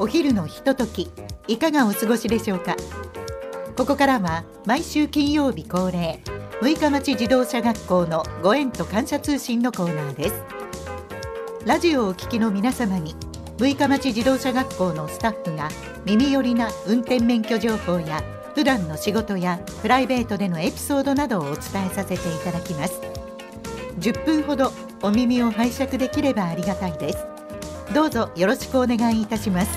お昼のひととき、いかがお過ごしでしょうか。ここからは毎週金曜日恒例、六日町自動車学校のご縁と感謝通信のコーナーです。ラジオをお聞きの皆様に、六日町自動車学校のスタッフが耳寄りな運転免許情報や普段の仕事やプライベートでのエピソードなどをお伝えさせていただきます。10分ほどお耳を拝借できればありがたいです。どうぞよろしくお願いいたします。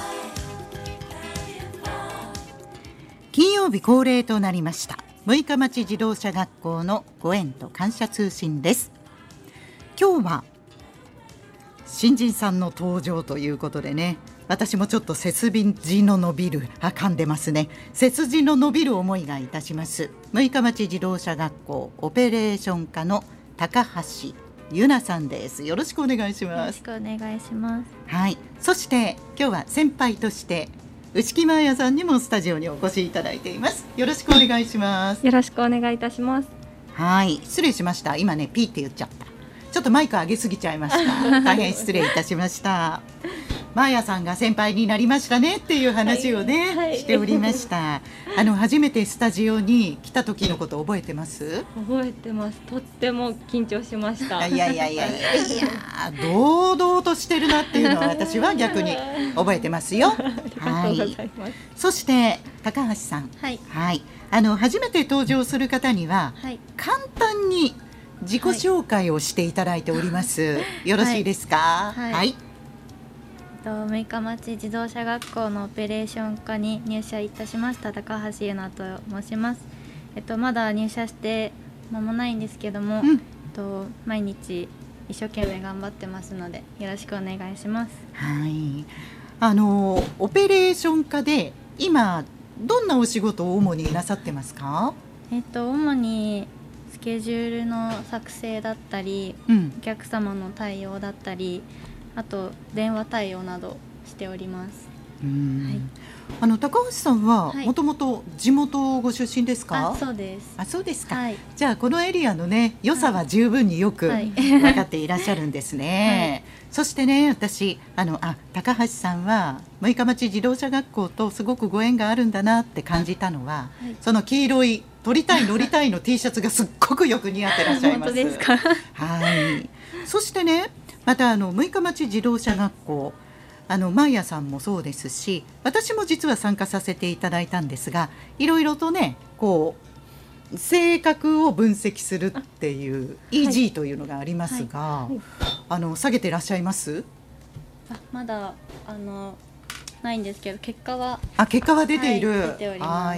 金曜日恒例となりました六日町自動車学校のご縁と感謝通信です。今日は新人さんの登場ということでね、私もちょっと背筋の伸びる噛んでますね。背筋の伸びる思いがいたします。六日町自動車学校オペレーション課の高橋ゆなさんです。よろしくお願いします。 よろしくお願いします。 はい、そして今日は先輩として牛木真彩さんにもスタジオにお越しいただいています。よろしくお願いします。 よろしくお願いいたします。 はい、失礼しました。今ねピーって言っちゃった。ちょっとマイク上げすぎちゃいました。大変失礼いたしました。真彩さんが先輩になりましたねっていう話をね、はい、しておりました。初めてスタジオに来た時のこと覚えてます？ 覚えてます。とっても緊張しました。 いや堂々としてるなっていうのは私は逆に覚えてますよ。はい。そして高橋さん、 はい、 はい、初めて登場する方には、はい、簡単に自己紹介をしていただいております。はい、よろしいですか？ はい。はい、六日町自動車学校のオペレーション課に入社いたしました高橋ゆなと申します。まだ入社して間もないんですけども、毎日一生懸命頑張ってますのでよろしくお願いします。 はい。オペレーション課で今どんなお仕事を主になさってますか？ 主にスケジュールの作成だったり、お客様の対応だったり、あと電話対応などしております。 はい、高橋さんはもともと地元ご出身ですか？ そうです。 そうですか。 はい、 じゃあこのエリアのね良さは十分によく分かっていらっしゃるんですね。はい、そしてね、私高橋さんは六日町自動車学校とすごくご縁があるんだなって感じたのは、はい、その黄色い取りたい乗りたいの T シャツがすっごくよく似合ってらっしゃいます。 本当ですか？ はい。そしてね、また六日町自動車学校、マイヤさんもそうですし、私も実は参加させていただいたんですが、いろいろとねこう性格を分析するっていう EG というのがありますが、下げてらっしゃいます？ まだないんですけど、結果は出ている。 出ております。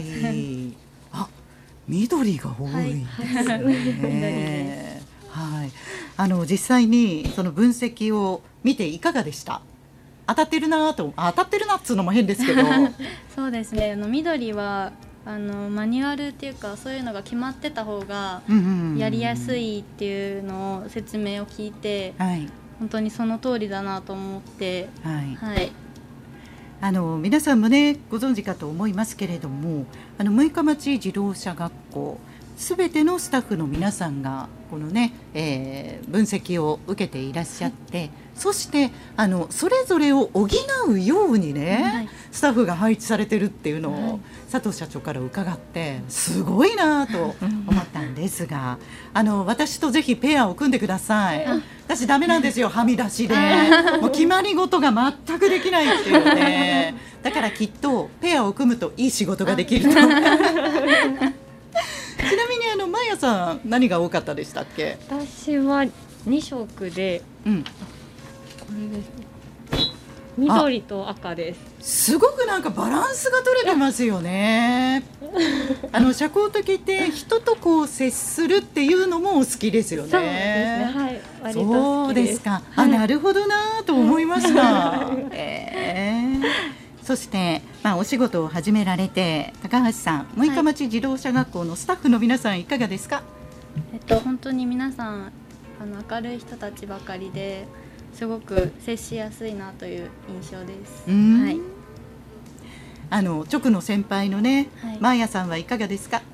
緑が多いですね。はい、実際にその分析を見ていかがでした？当たってるなと、当たってるなっつうのも変ですけどそうですね、緑はマニュアルっていうかそういうのが決まってた方がやりやすいっていうのを説明を聞いて、本当にその通りだなと思って、 皆さんもねご存知かと思いますけれども、六日町自動車学校すべてのスタッフの皆さんがこのね、分析を受けていらっしゃって、そしてそれぞれを補うようにね、スタッフが配置されてるっていうのを、佐藤社長から伺ってすごいなと思ったんですが私とぜひペアを組んでください。私ダメなんですよ、はみ出しでもう決まり事が全くできないっていうね。だからきっとペアを組むといい仕事ができるとちなみにマイヤさん何が多かったでしたっけ？ 私は2色で、これですね、緑と赤です。 すごくなんかバランスが取れてますよね社交的で人とこう接するっていうのもお好きですよね。 そうですね、はい、割と好きです。 そうですか。なるほどなと思いましたそして、お仕事を始められて高橋さん、六日町自動車学校のスタッフの皆さんいかがですか？ 本当に皆さん明るい人たちばかりですごく接しやすいなという印象です。 直の先輩のね、マーヤさんはいかがですか？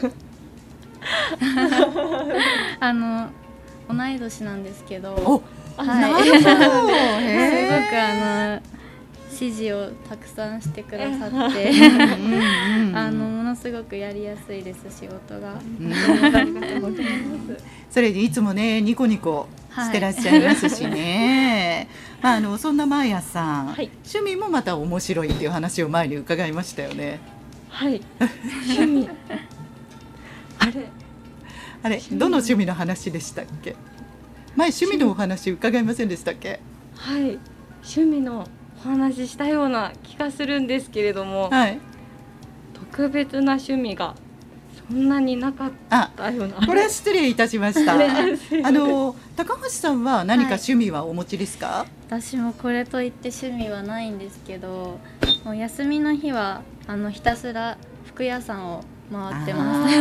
同い年なんですけど、 なるほどすごく指示をたくさんしてくださってものすごくやりやすいです、仕事が。ありがとうございます。 それでいつもねニコニコしてらっしゃいますしね、そんなマーヤさん、趣味もまた面白いっていう話を前に伺いましたよね。 はい、趣味あれどの趣味の話でしたっけ？前趣味のお話伺いませんでしたっけ？ はい、趣味のお話したような気がするんですけれども、特別な趣味がそんなになかったような。 これは失礼いたしました。高橋さんは何か趣味はお持ちですか？ 私もこれといって趣味はないんですけど、もう休みの日はひたすら服屋さんを回ってます。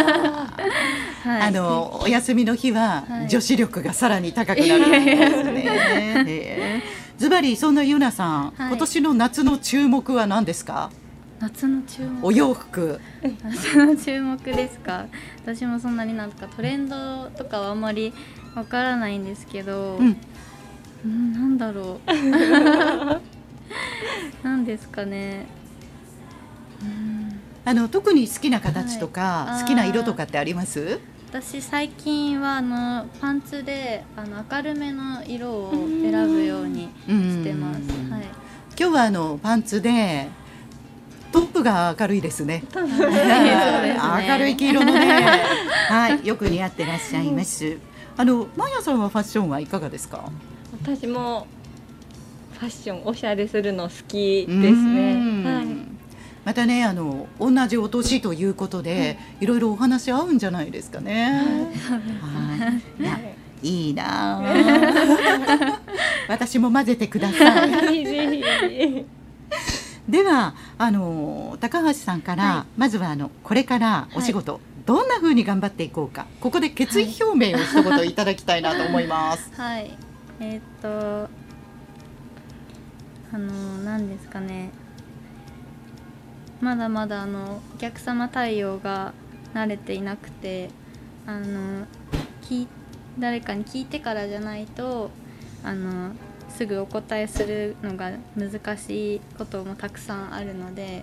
お休みの日は女子力がさらに高くなるんですね。ズバリそんなゆなさん、今年の夏の注目は何ですか？ 夏の注目、 お洋服。 夏の注目ですか？私もそんなになんかトレンドとかはあんまりわからないんですけど、なんだろうなんですかね。 特に好きな形とか、好きな色とかってあります？ 私最近はパンツで明るめの色を選ぶようにしてます。 今日はパンツでトップが明るいですね。明るい黄色のね、よく似合ってらっしゃいます。マーヤさんはファッションはいかがですか？ 私もファッションおしゃれするの好きですね。 またね同じお年ということで、いろいろお話合うんじゃないですかね。いいな私も混ぜてください。では高橋さんから、まずはこれからお仕事、どんな風に頑張っていこうか、ここで決意表明を一言いただきたいなと思います。 何ですかね、まだまだお客様対応が慣れていなくて、誰かに聞いてからじゃないとすぐお答えするのが難しいこともたくさんあるので、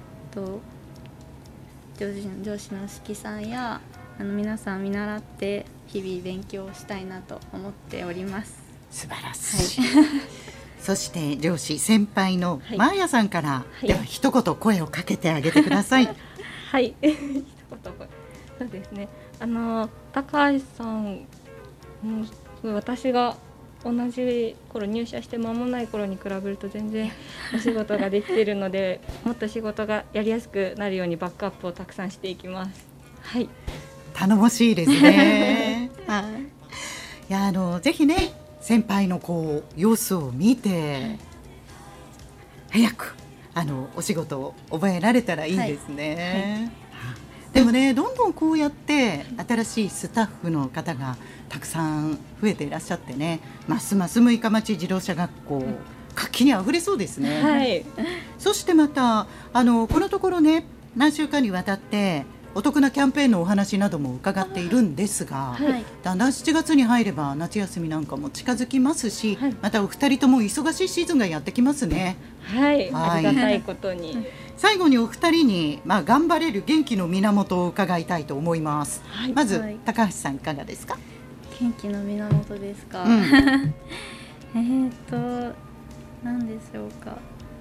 上司の指揮さんや皆さん見習って日々勉強したいなと思っております。 素晴らしい、そして上司先輩のマーヤさんから、では一言声をかけてあげてください。 はい、一言そうですね、高橋さん、私が同じ頃入社して間もない頃に比べると全然お仕事ができているので、もっと仕事がやりやすくなるようにバックアップをたくさんしていきます。 頼もしいですね。いやぜひね先輩の様子を見て、早くお仕事を覚えられたらいいですね。でもねどんどんこうやって新しいスタッフの方がたくさん増えていらっしゃってね、ますます六日町自動車学校、活気にあふれそうですね。そしてまたこのところね何週間にわたってお得なキャンペーンのお話なども伺っているんですが、だんだん7月に入れば夏休みなんかも近づきますし、またお二人とも忙しいシーズンがやってきますね。 ありがたいことに。 最後にお二人に、頑張れる元気の源を伺いたいと思います。まず、高橋さんいかがですか？ 元気の源ですか？何でしょうか。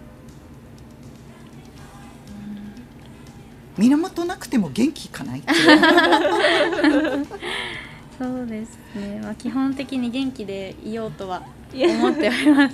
源なくても元気かないそうですね、基本的に元気でいようとは思っております。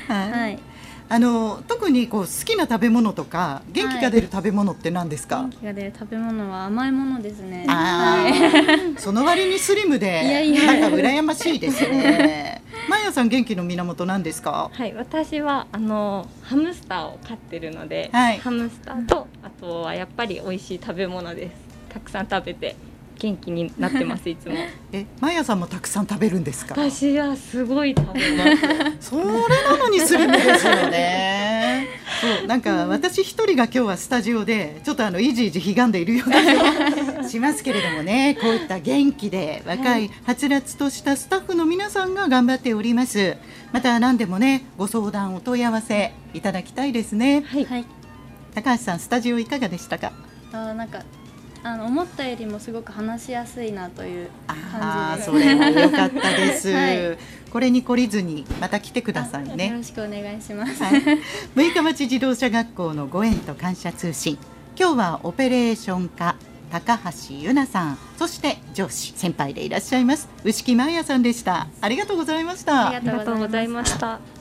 特に好きな食べ物とか元気が出る食べ物って何ですか？ 元気が出る食べ物は甘いものですね。 その割にスリムでなんか羨ましいですね。マーヤさん元気の源なんですか？ 私はハムスターを飼ってるので、ハムスターとあとはやっぱり美味しい食べ物です。たくさん食べて元気になってますいつも。 マーヤさんもたくさん食べるんですか？ 私はすごい食べます。 それなのにスリムですよね。 そうなんか私一人が今日はスタジオでちょっといじいじひがんでいるような気がしますけれどもね、こういった元気で若いはつらつとしたスタッフの皆さんが頑張っております。また何でもねご相談お問い合わせいただきたいですね。 はい、 はい、 高橋さんスタジオいかがでしたか？ なんか思ったよりもすごく話しやすいなという感じで、 それは良かったです、 はい、 これに懲りずにまた来てくださいね。 よろしくお願いします、 はい、六日町自動車学校のご縁と感謝通信、今日はオペレーション課高橋由奈さん、そして上司先輩でいらっしゃいます牛木真也さんでした。ありがとうございました。 ありがとうございました。